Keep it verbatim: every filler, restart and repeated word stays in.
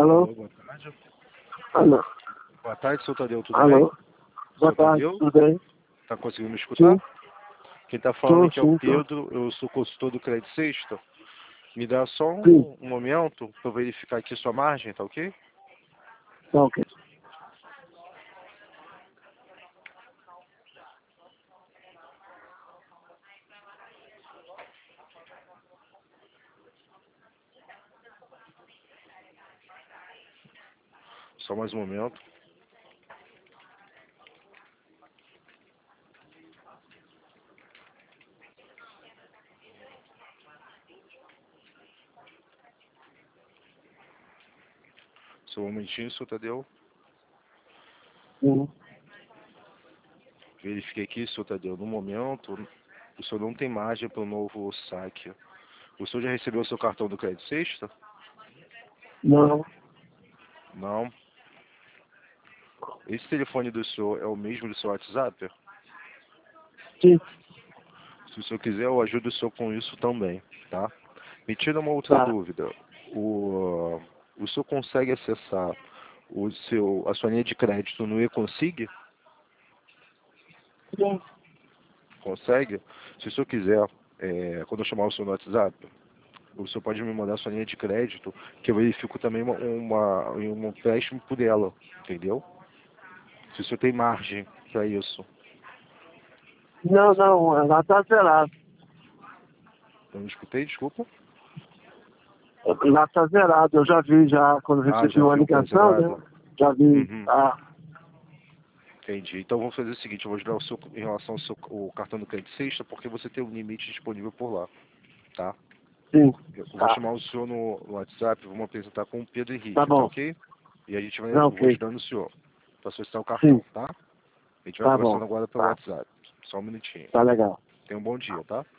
Alô? Alô, boa tarde. Alô? Boa tarde, seu Tadeu, tudo Alô? bem? Boa Seu tarde, Tadeu, tudo bem? tá conseguindo me escutar? Sim, Quem tá falando tô, aqui é o sim, tô. Pedro, eu sou consultor do Crédito Sexta. Me dá só Sim, um, um momento para eu verificar aqui sua margem, tá ok? tá ok. Só mais um momento. Só um momentinho, seu Tadeu. Sim. Verifiquei aqui, seu Tadeu, no momento, o senhor não tem margem para o novo saque. O senhor já recebeu o seu cartão do Crédito Sexta? Não, Não. Esse telefone do senhor é o mesmo do seu WhatsApp? sim, Se o senhor quiser, eu ajudo o senhor com isso também, tá? Me tira uma outra tá. dúvida. O, o senhor consegue acessar o seu, a sua linha de crédito no e-consig? Sim, Consegue? Se o senhor quiser, é, quando eu chamar o senhor no WhatsApp, o senhor pode me mandar a sua linha de crédito, que eu verifico também uma, uma, um empréstimo por ela, entendeu? Se o senhor tem margem para isso. não, não, lá tá zerado. Eu não escutei, desculpa. Lá tá zerado, eu já vi já, quando Ah, recebi já uma viu que é ligação, zerado? né? Já vi, Uhum. ah, Entendi. Então vamos fazer o seguinte, eu vou ajudar o seu, em relação ao seu o cartão do Crédito Sexta, porque você tem um limite disponível por lá, tá? sim, Eu vou tá, chamar o senhor no, no WhatsApp, vamos apresentar com o Pedro tá Henrique, tá bom, ok? E a gente vai, tá eu vou ok, ajudando o senhor para solicitar o cartão, sim, tá? A gente vai tá bom, conversando agora pelo tá, WhatsApp. Só um minutinho. tá legal. Tenha um bom dia, tá?